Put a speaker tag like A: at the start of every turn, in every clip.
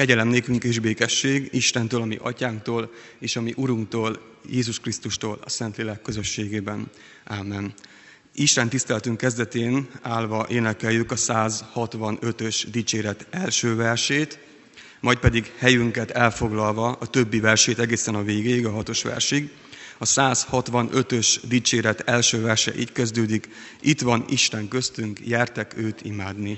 A: Kegyelem nékünk és békesség Istentől, a mi atyánktól, és a mi Urunktól, Jézus Krisztustól, a Szentlélek közösségében. Ámen. Isten tiszteletünk kezdetén állva énekeljük a 165-ös dicséret első versét, majd pedig helyünket elfoglalva a többi versét egészen a végéig, a 6-os versig. A 165-ös dicséret első verse így kezdődik: Itt van Isten köztünk, gyertek őt imádni.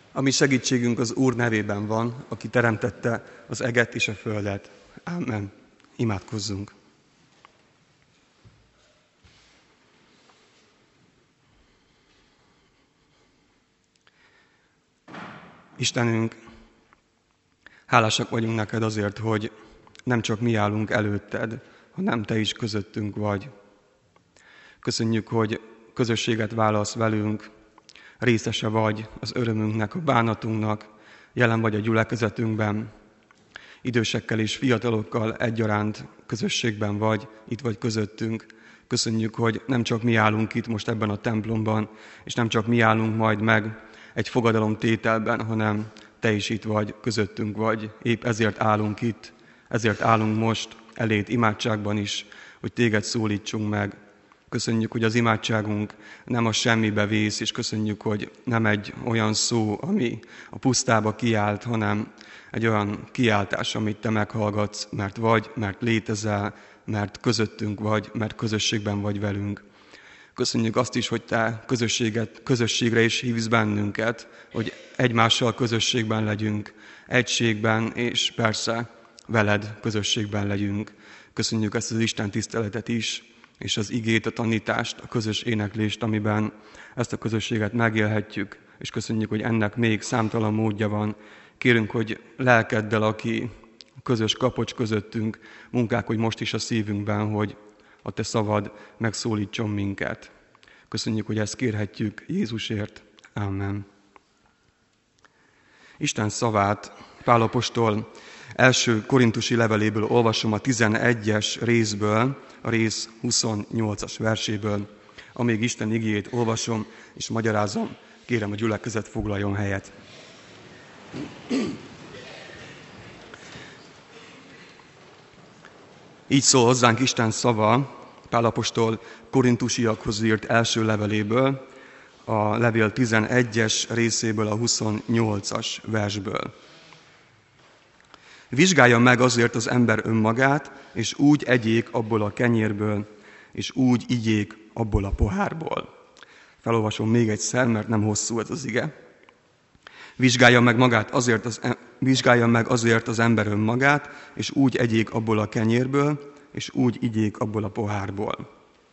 A: A mi segítségünk az Úr nevében van, aki teremtette az eget és a földet. Amen. Imádkozzunk. Istenünk, hálásak vagyunk neked azért, hogy nem csak mi állunk előtted, hanem te is közöttünk vagy. Köszönjük, hogy közösséget válasz velünk, részese vagy az örömünknek, a bánatunknak, jelen vagy a gyülekezetünkben. Idősekkel és fiatalokkal egyaránt közösségben vagy, itt vagy közöttünk. Köszönjük, hogy nem csak mi állunk itt most ebben a templomban, és nem csak mi állunk majd meg egy fogadalomtételben, hanem te is itt vagy, közöttünk vagy. Épp ezért állunk itt, ezért állunk most eléd imádságban is, hogy téged szólítsunk meg. Köszönjük, hogy az imádságunk nem a semmibe vész, és köszönjük, hogy nem egy olyan szó, ami a pusztába kiált, hanem egy olyan kiáltás, amit te meghallgatsz, mert vagy, mert létezel, mert közöttünk vagy, mert közösségben vagy velünk. Köszönjük azt is, hogy te közösségre is hívsz bennünket, hogy egymással közösségben legyünk, egységben, és persze veled közösségben legyünk. Köszönjük ezt az Isten tiszteletet is, és az igét, a tanítást, a közös éneklést, amiben ezt a közösséget megélhetjük, és köszönjük, hogy ennek még számtalan módja van. Kérünk, hogy lelkeddel, aki közös kapocs közöttünk, munkák, hogy most is a szívünkben, hogy a te szavad megszólítson minket. Köszönjük, hogy ezt kérhetjük Jézusért. Amen. Isten szavát Pál apostol első korintusi leveléből olvasom, a 11-es részből, a rész 28-as verséből. Amíg Isten igéjét olvasom és magyarázom, kérem, a gyülekezet foglaljon helyet. Így szól hozzánk Isten szava, Pál apostol korintusiakhoz írt első leveléből, a levél 11-es részéből, a 28-as versből. Vizsgálja meg azért az ember önmagát, és úgy egyék abból a kenyérből, és úgy igyék abból a pohárból. Felolvasom még egyszer, mert nem hosszú ez az ige. Vizsgálja meg azért az ember önmagát, és úgy egyék abból a kenyérből, és úgy igyék abból a pohárból.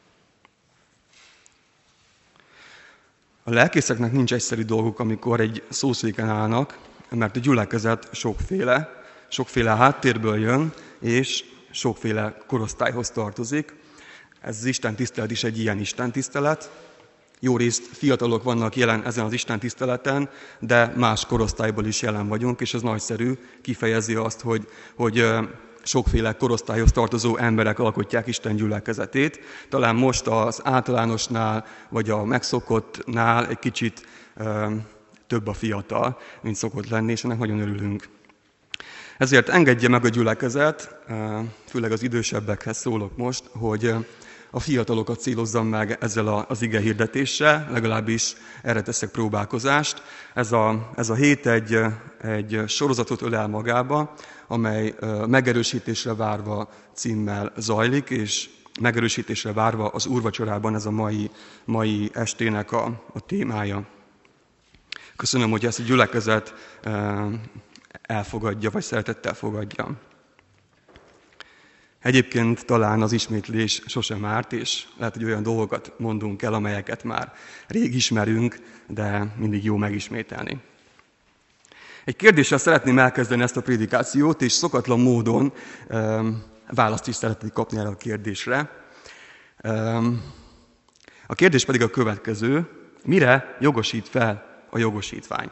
A: A lelkészeknek nincs egyszerű dolguk, amikor egy szószéken állnak, mert a gyülekezet sokféle háttérből jön, és sokféle korosztályhoz tartozik. Ez az Isten tisztelet is egy ilyen Isten tisztelet. Jó részt fiatalok vannak jelen ezen az Isten tiszteleten, de más korosztályból is jelen vagyunk, és ez nagyszerű, kifejezi azt, hogy sokféle korosztályhoz tartozó emberek alkotják Isten gyülekezetét. Talán most az általánosnál, vagy a megszokottnál egy kicsit több a fiatal, mint szokott lenni, és ennek nagyon örülünk. Ezért engedje meg a gyülekezet, főleg az idősebbekhez szólok most, hogy a fiatalokat célozzam meg ezzel az ige hirdetéssel, legalábbis erre teszek próbálkozást. Ez a hét egy sorozatot ölel magába, amely megerősítésre várva címmel zajlik, és megerősítésre várva az úrvacsorában ez a mai estének a témája. Köszönöm, hogy ezt a gyülekezet elfogadja, vagy szeretettel fogadja. Egyébként talán az ismétlés sosem árt, és lehet, hogy olyan dolgokat mondunk el, amelyeket már rég ismerünk, de mindig jó megismételni. Egy kérdéssel szeretném elkezdeni ezt a prédikációt, és szokatlan módon választ is szeretnék kapni erre a kérdésre. A kérdés pedig a következő: mire jogosít fel a jogosítvány?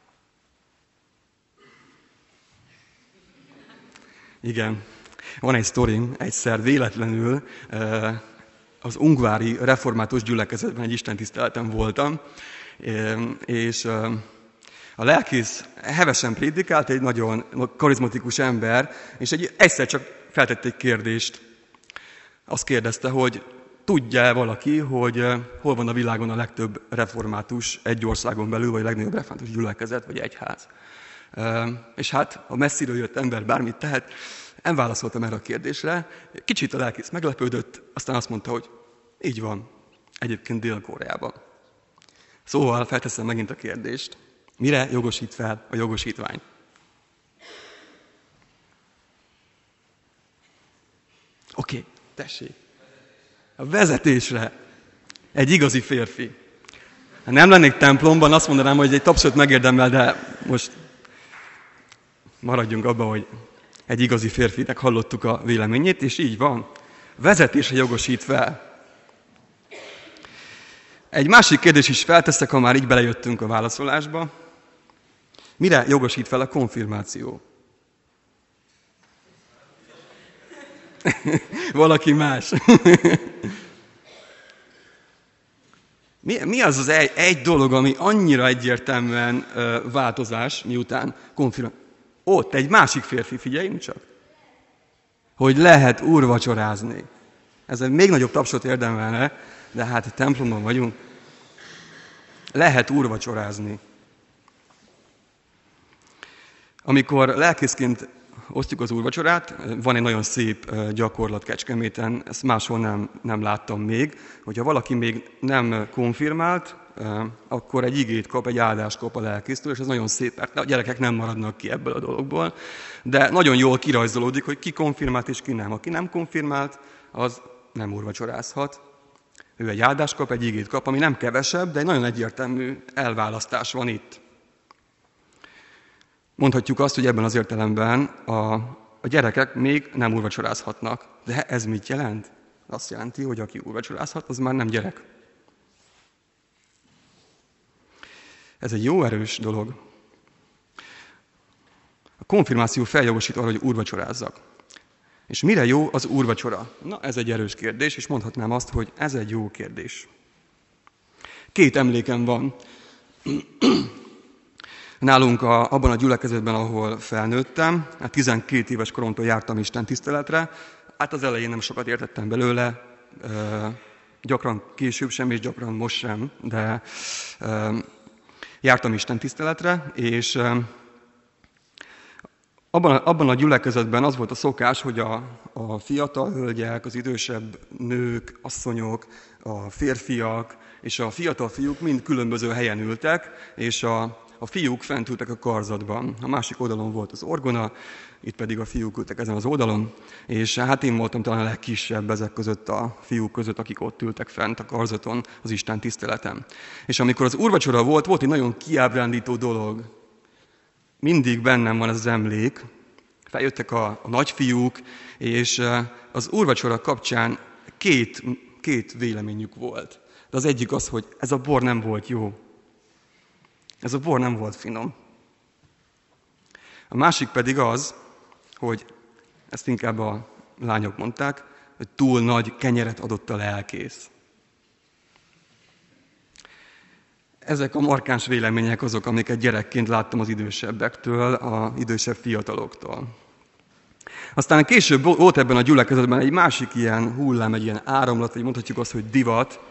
A: Igen, van egy sztorim, egyszer véletlenül az ungvári református gyülekezetben egy istentiszteleten voltam, és a lelkész hevesen prédikált, egy nagyon karizmatikus ember, és egyszer csak feltett egy kérdést. Azt kérdezte, hogy tudja valaki, hogy hol van a világon a legtöbb református egy országon belül, vagy a legnagyobb református gyülekezet, vagy egyház. És hát a messziről jött ember bármit tehet, nem válaszoltam erre a kérdésre. Kicsit a lelkész meglepődött, aztán azt mondta, hogy így van, egyébként Dél-Koreában. Szóval felteszem megint a kérdést. Mire jogosít fel a jogosítvány? Oké, tessék. A vezetésre. Egy igazi férfi. Ha nem lennék templomban, azt mondanám, hogy egy tapsot megérdemel, de most maradjunk abban, hogy egy igazi férfinek hallottuk a véleményét, és így van. Vezetésre jogosít fel. Egy másik kérdés is felteszek, ha már így belejöttünk a válaszolásba. Mire jogosít fel a konfirmáció? Valaki más. Mi az egy dolog, ami annyira egyértelműen változás, miután konfirmáció? Ott egy másik férfi, figyeljünk csak, hogy lehet úrvacsorázni. Ez egy még nagyobb tapsot érdemelne, de hát a templomban vagyunk. Lehet úrvacsorázni. Amikor lelkészként osztjuk az úrvacsorát, van egy nagyon szép gyakorlat Kecskeméten, ezt máshol nem láttam még, hogyha valaki még nem konfirmált, akkor egy igét kap, egy áldást kap a lelkésztől, és ez nagyon szép, mert a gyerekek nem maradnak ki ebből a dologból, de nagyon jól kirajzolódik, hogy ki konfirmált és ki nem. Aki nem konfirmált, az nem úrvacsorázhat. Ő egy áldást kap, egy igét kap, ami nem kevesebb, de egy nagyon egyértelmű elválasztás van itt. Mondhatjuk azt, hogy ebben az értelemben a gyerekek még nem úrvacsorázhatnak. De ez mit jelent? Azt jelenti, hogy aki úrvacsorázhat, az már nem gyerek. Ez egy jó erős dolog. A konfirmáció feljogosít arra, hogy úrvacsorázzak. És mire jó az úrvacsora? Na, ez egy erős kérdés, és mondhatnám azt, hogy ez egy jó kérdés. 2 emlékem van. Nálunk abban a gyülekezetben, ahol felnőttem, 12 éves koromtól jártam Isten tiszteletre, hát az elején nem sokat értettem belőle, gyakran később sem, és gyakran most sem, de jártam Isten tiszteletre, és abban a gyülekezetben az volt a szokás, hogy a fiatal hölgyek, az idősebb nők, asszonyok, a férfiak és a fiatal fiúk mind különböző helyen ültek, és a fiúk fent ültek a karzatban. A másik oldalon volt az orgona, itt pedig a fiúk ültek ezen az oldalon, és hát én voltam talán a legkisebb ezek között a fiúk között, akik ott ültek fent a karzaton az Isten tiszteleten. És amikor az úrvacsora volt egy nagyon kiábrándító dolog. Mindig bennem van ez az emlék. Feljöttek a nagyfiúk, és az úrvacsora kapcsán két véleményük volt. De az egyik az, hogy ez a bor nem volt jó. Ez a bor nem volt finom. A másik pedig az, hogy ezt inkább a lányok mondták, hogy túl nagy kenyeret adott a lelkész. Ezek a markáns vélemények azok, amiket gyerekként láttam az idősebbektől, az idősebb fiataloktól. Aztán később volt ebben a gyülekezetben egy másik ilyen hullám, egy ilyen áramlat, vagy mondhatjuk azt, hogy divat.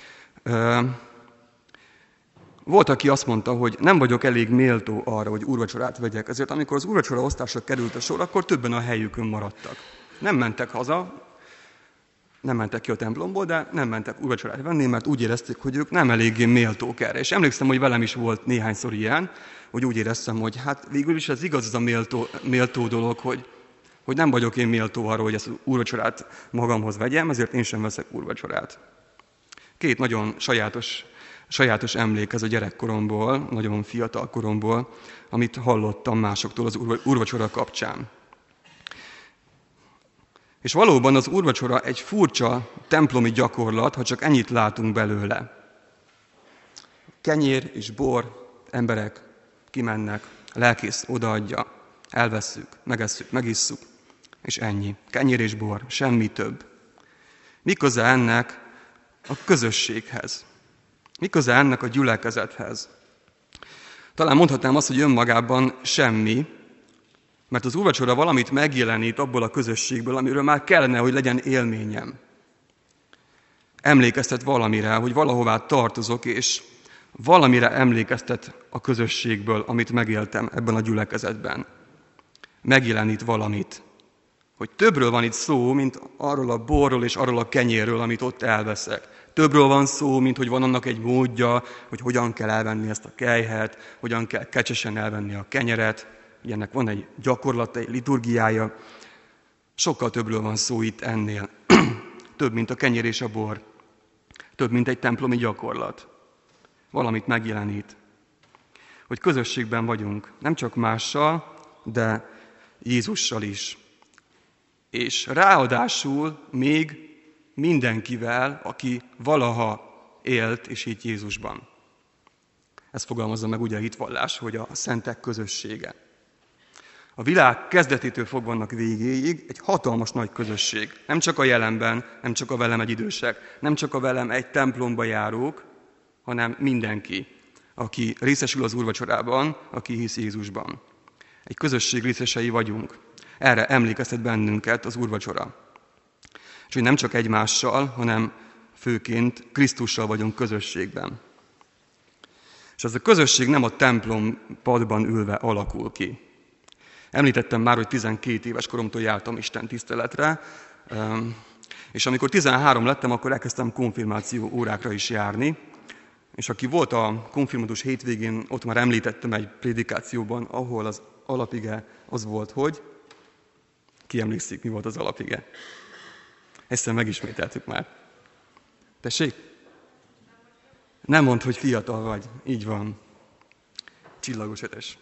A: Volt, aki azt mondta, hogy nem vagyok elég méltó arra, hogy úrvacsorát vegyek, ezért amikor az úrvacsora osztásra került a sor, akkor többen a helyükön maradtak. Nem mentek haza, nem mentek ki a templomból, de nem mentek úrvacsorát venni, mert úgy érezték, hogy ők nem eléggé méltók erre. És emlékszem, hogy velem is volt néhányszor ilyen, hogy úgy éreztem, hogy hát végül is ez igaz, ez a méltó dolog, hogy nem vagyok én méltó arra, hogy ezt az úrvacsorát magamhoz vegyem, ezért én sem veszek úrvacsorát. 2 nagyon sajátos emlék ez a gyerekkoromból, nagyon fiatal koromból, amit hallottam másoktól az úrvacsora kapcsán. És valóban az úrvacsora egy furcsa templomi gyakorlat, ha csak ennyit látunk belőle. Kenyér és bor, emberek kimennek, a lelkész odaadja, elvesszük, megesszük, megisszuk, és ennyi. Kenyér és bor, semmi több. Mi köze ennek a közösséghez? Mi köze ennek a gyülekezethez? Talán mondhatnám azt, hogy önmagában semmi, mert az úrvacsora valamit megjelenít abból a közösségből, amiről már kellene, hogy legyen élményem. Emlékeztet valamire, hogy valahová tartozok, és valamire emlékeztet a közösségből, amit megéltem ebben a gyülekezetben. Megjelenít valamit. Hogy többről van itt szó, mint arról a borról és arról a kenyérről, amit ott elveszek. Többről van szó, mint hogy van annak egy módja, hogy hogyan kell elvenni ezt a kelyhet, hogyan kell kecsesen elvenni a kenyeret. Ugye ennek van egy gyakorlata, egy liturgiája. Sokkal többről van szó itt ennél. Több, mint a kenyér és a bor. Több, mint egy templomi gyakorlat. Valamit megjelenít. Hogy közösségben vagyunk, nem csak mással, de Jézussal is. És ráadásul még mindenkivel, aki valaha élt és hitt Jézusban. Ezt fogalmazza meg ugye a hitvallás, hogy a szentek közössége. A világ kezdetétől fogva annak végéig egy hatalmas nagy közösség. Nem csak a jelenben, nem csak a velem egy idősek, nem csak a velem egy templomba járók, hanem mindenki, aki részesül az úrvacsorában, aki hisz Jézusban. Egy közösség részesei vagyunk. Erre emlékeztet bennünket az úrvacsora. És hogy nem csak egymással, hanem főként Krisztussal vagyunk közösségben. És ez a közösség nem a templom padban ülve alakul ki. Említettem már, hogy 12 éves koromtól jártam Isten tiszteletre, és amikor 13 lettem, akkor elkezdtem konfirmáció órákra is járni, és aki volt a konfirmatus hétvégén, ott már említettem egy prédikációban, ahol az alapige az volt, hogy ki emlékszik, mi volt az alapige? Ezt megismételtük már. Tessék? Nem mondd, hogy fiatal vagy. Így van. Csillagos ötös.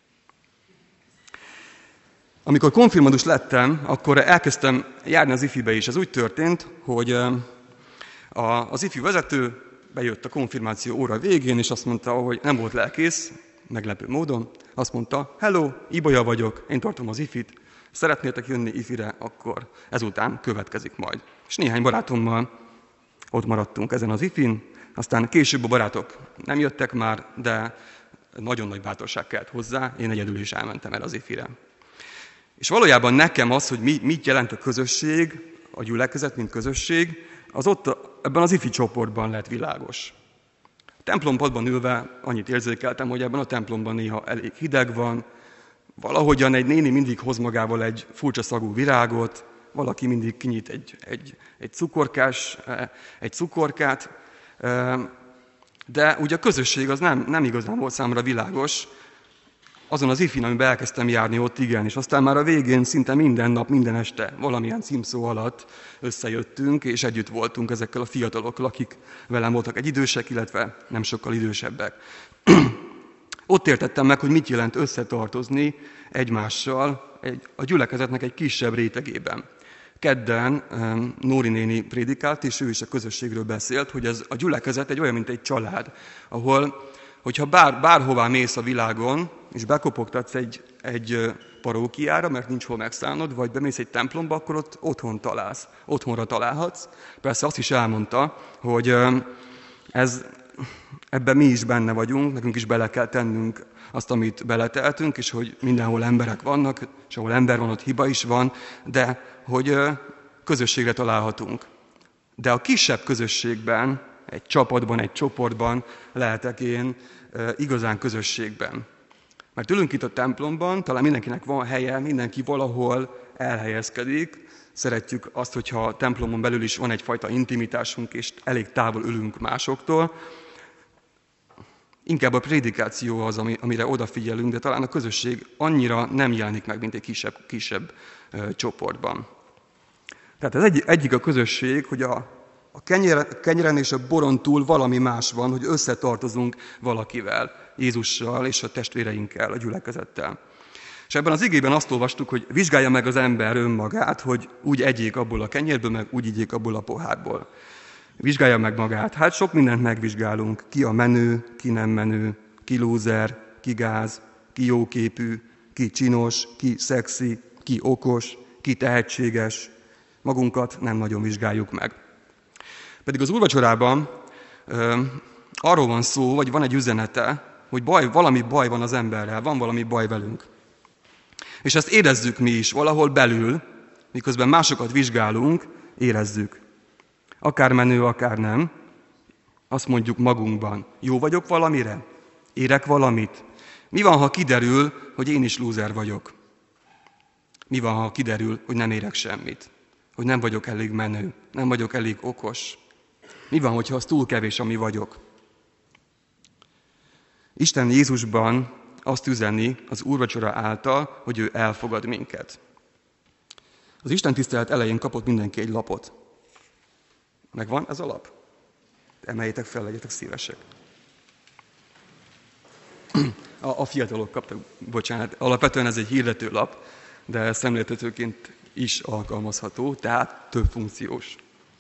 A: Amikor konfirmandus lettem, akkor elkezdtem járni az ifibe is. Ez úgy történt, hogy az ifi vezető bejött a konfirmáció óra végén, és azt mondta, hogy nem volt lelkész, meglepő módon. Azt mondta, hello, Ibolya vagyok, én tartom az ifit, szeretnétek jönni ifire, akkor ezután következik majd. És néhány barátommal ott maradtunk ezen az ifin, aztán később a barátok nem jöttek már, de nagyon nagy bátorság kellett hozzá, én egyedül is elmentem el az ifire. És valójában nekem az, hogy mit jelent a közösség, a gyülekezet, mint közösség, az ott ebben az ifi csoportban lett világos. A templompadban ülve annyit érzékeltem, hogy ebben a templomban néha elég hideg van, valahogyan egy néni mindig hoz magával egy furcsa szagú virágot, valaki mindig kinyit egy cukorkát, de ugye a közösség az nem igazán volt számomra világos. Azon az ifin, amiben elkezdtem járni, ott igen, és aztán már a végén szinte minden nap, minden este valamilyen címszó alatt összejöttünk, és együtt voltunk ezekkel a fiatalokkal, akik velem voltak egy idősek, illetve nem sokkal idősebbek. Ott értettem meg, hogy mit jelent összetartozni egymással a gyülekezetnek egy kisebb rétegében. Kedden Nóri néni prédikált, és ő is a közösségről beszélt, hogy ez a gyülekezet egy olyan, mint egy család, ahol, hogyha bárhová mész a világon, és bekopogtatsz egy parókiára, mert nincs hol megszállnod, vagy bemész egy templomba, akkor ott otthonra találhatsz. Persze azt is elmondta, hogy ebben mi is benne vagyunk, nekünk is bele kell tennünk azt, amit beleteltünk, és hogy mindenhol emberek vannak, és ahol ember van, ott hiba is van, de hogy közösségre találhatunk. De a kisebb közösségben, egy csapatban, egy csoportban lehetek én igazán közösségben. Mert ülünk itt a templomban, talán mindenkinek van helye, mindenki valahol elhelyezkedik. Szeretjük azt, hogyha a templomon belül is van egyfajta intimitásunk, és elég távol ülünk másoktól. Inkább a prédikáció az, amire odafigyelünk, de talán a közösség annyira nem jelenik meg, mint egy kisebb csoportban. Tehát ez egyik a közösség, hogy a kenyeren és a boron túl valami más van, hogy összetartozunk valakivel, Jézussal és a testvéreinkkel, a gyülekezettel. És ebben az igében azt olvastuk, hogy vizsgálja meg az ember önmagát, hogy úgy egyék abból a kenyérből, meg úgy igyék abból a pohárból. Vizsgálja meg magát. Hát sok mindent megvizsgálunk. Ki a menő, ki nem menő, ki lúzer, ki gáz, ki jóképű, ki csinos, ki szexi, ki okos, ki tehetséges. Magunkat nem nagyon vizsgáljuk meg. Pedig az úrvacsorában arról van szó, vagy van egy üzenete, hogy valami baj van az emberrel, van valami baj velünk. És ezt érezzük mi is valahol belül, miközben másokat vizsgálunk, érezzük. Akár menő, akár nem, azt mondjuk magunkban. Jó vagyok valamire? Érek valamit? Mi van, ha kiderül, hogy én is lúzer vagyok? Mi van, ha kiderül, hogy nem érek semmit? Hogy nem vagyok elég menő, nem vagyok elég okos? Mi van, hogyha az túl kevés, ami vagyok? Isten Jézusban azt üzeni az úrvacsora által, hogy ő elfogad minket. Az Isten tisztelet elején kapott mindenki egy lapot. Megvan ez a lap? Emeljétek fel, legyetek szívesek. A fiatalok kaptak, bocsánat, alapvetően ez egy hirdető lap, de szemléltetőként is alkalmazható, tehát több funkciós.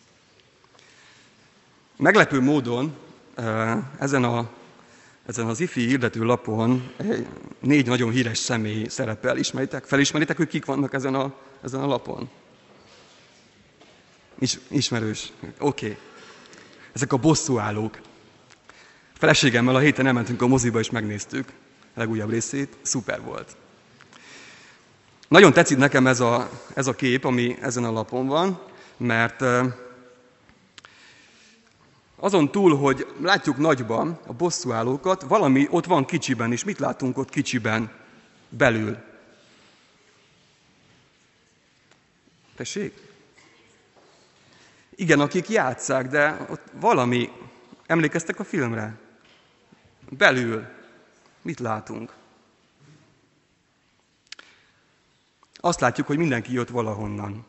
A: Meglepő módon ezen az ifi hirdető lapon 4 nagyon híres személy szerepel. Felismeritek, hogy kik vannak ezen a lapon? Ismerős. Oké. Ezek a bosszúállók. A feleségemmel a héten elmentünk a moziba, és megnéztük a legújabb részét. Szuper volt. Nagyon tetszik nekem ez a kép, ami ezen a lapon van, mert azon túl, hogy látjuk nagyban a bosszúállókat, valami ott van kicsiben, és mit látunk ott kicsiben belül? Tessék? Igen, akik játsszák, de ott valami, emlékeztek a filmre? Belül mit látunk? Azt látjuk, hogy mindenki jött valahonnan.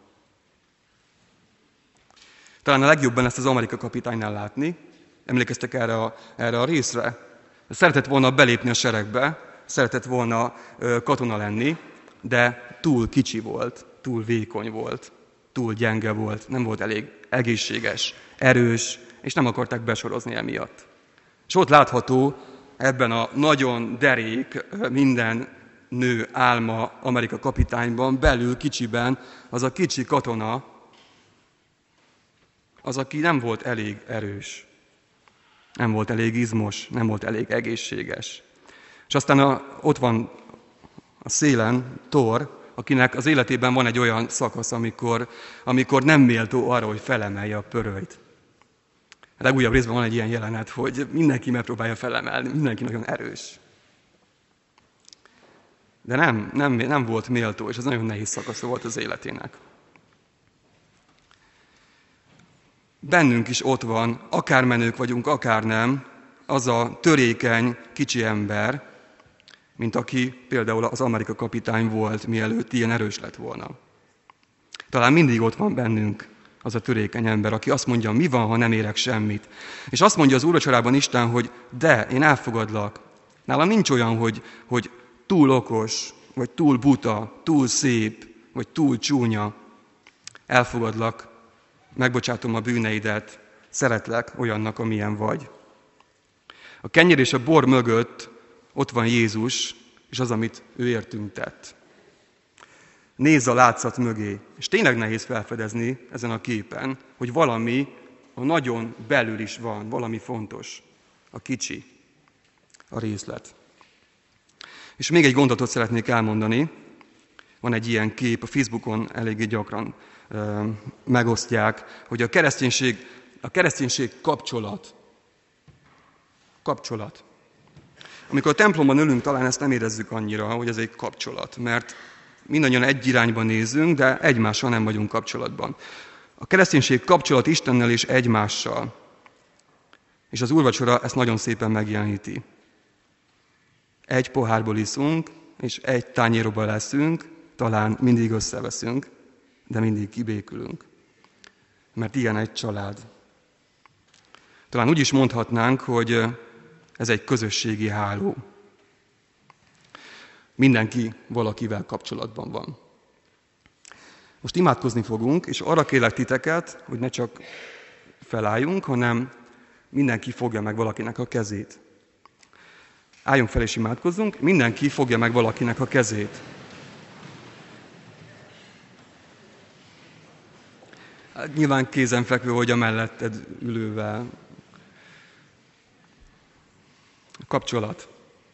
A: Talán a legjobban ezt az Amerika kapitánynál látni. Emlékeztek erre a részre? Szeretett volna belépni a seregbe, szeretett volna katona lenni, de túl kicsi volt, túl vékony volt, túl gyenge volt, nem volt elég egészséges, erős, és nem akarták besorozni emiatt. És ott látható ebben a nagyon derék, minden nő álma Amerika kapitányban, belül kicsiben az a kicsi katona, az, aki nem volt elég erős, nem volt elég izmos, nem volt elég egészséges. És aztán ott van a szélen Thor, akinek az életében van egy olyan szakasz, amikor nem méltó arra, hogy felemelje a pörölyt. A legújabb részben van egy ilyen jelenet, hogy mindenki megpróbálja felemelni, mindenki nagyon erős. De nem volt méltó, és ez nagyon nehéz szakasz volt az életének. Bennünk is ott van, akár menők vagyunk, akár nem, az a törékeny, kicsi ember, mint aki például az Amerika kapitány volt, mielőtt ilyen erős lett volna. Talán mindig ott van bennünk az a törékeny ember, aki azt mondja, mi van, ha nem érek semmit. És azt mondja az úrvacsorában Isten, hogy de, én elfogadlak. Nálam nincs olyan, hogy túl okos, vagy túl buta, túl szép, vagy túl csúnya. Elfogadlak, megbocsátom a bűneidet, szeretlek olyannak, amilyen vagy. A kenyér és a bor mögött ott van Jézus, és az, amit ő értünk tett. Nézz a látszat mögé, és tényleg nehéz felfedezni ezen a képen, hogy valami a nagyon belül is van, valami fontos, a kicsi, a részlet. És még egy gondolatot szeretnék elmondani, van egy ilyen kép, a Facebookon eléggé gyakran megosztják, hogy a kereszténység kapcsolat. Amikor a templomban ülünk, talán ezt nem érezzük annyira, hogy ez egy kapcsolat, mert mindannyian egy irányba nézünk, de egymással nem vagyunk kapcsolatban. A kereszténység kapcsolat Istennel és egymással. És az úrvacsora ezt nagyon szépen megjeleníti. Egy pohárból iszunk, és egy tányérba leszünk, talán mindig összeveszünk, de mindig kibékülünk. Mert ilyen egy család. Talán úgy is mondhatnánk, hogy ez egy közösségi háló. Mindenki valakivel kapcsolatban van. Most imádkozni fogunk, és arra kérlek titeket, hogy ne csak felálljunk, hanem mindenki fogja meg valakinek a kezét. Álljunk fel és imádkozzunk, mindenki fogja meg valakinek a kezét. Hát nyilván kézenfekvő, hogy a melletted ülővel. Kapcsolat.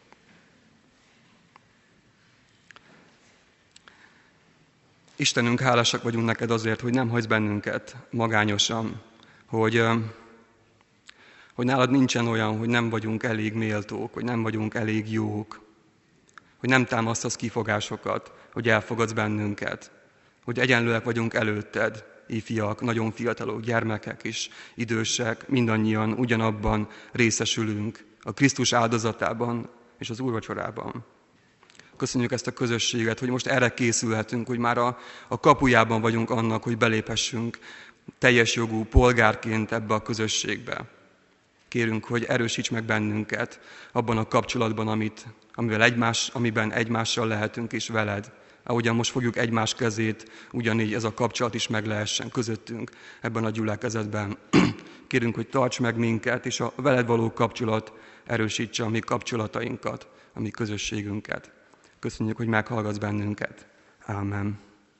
A: Istenünk, hálásak vagyunk neked azért, hogy nem hagysz bennünket magányosan, hogy nálad nincsen olyan, hogy nem vagyunk elég méltók, hogy nem vagyunk elég jók, hogy nem támasztasz kifogásokat, hogy elfogadsz bennünket, hogy egyenlőek vagyunk előtted, ifjak, nagyon fiatalok, gyermekek és idősek, mindannyian ugyanabban részesülünk, a Krisztus áldozatában és az úrvacsorában. Köszönjük ezt a közösséget, hogy most erre készülhetünk, hogy már a kapujában vagyunk annak, hogy beléphessünk teljes jogú polgárként ebbe a közösségbe. Kérünk, hogy erősíts meg bennünket abban a kapcsolatban, amiben egymással lehetünk és veled. Ahogyan most fogjuk egymás kezét, ugyanígy ez a kapcsolat is meg lehessen közöttünk ebben a gyülekezetben. Kérünk, hogy tarts meg minket, és a veled való kapcsolat erősítse a mi kapcsolatainkat, a mi közösségünket. Köszönjük, hogy meghallgatsz bennünket. Ámen.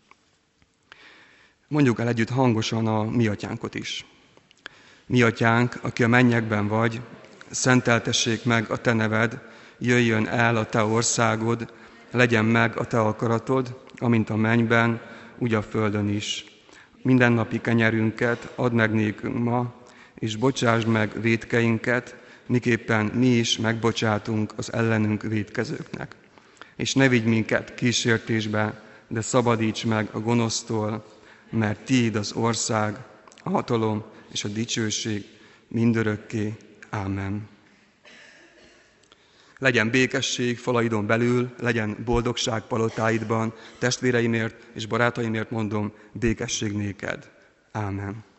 A: Mondjuk el együtt hangosan a mi atyánkot is. Mi atyánk, aki a mennyekben vagy, szenteltessék meg a te neved, jöjjön el a te országod, legyen meg a te akaratod, amint a mennyben, úgy a földön is. Mindennapi kenyerünket add meg nékünk ma, és bocsásd meg vétkeinket, miképpen mi is megbocsátunk az ellenünk vétkezőknek. És ne vigy minket kísértésbe, de szabadíts meg a gonosztól, mert tiéd az ország, a hatalom és a dicsőség mindörökké. Ámen. Legyen békesség falaidon belül, legyen boldogság palotáidban, testvéreimért és barátaimért mondom, békesség néked. Ámen.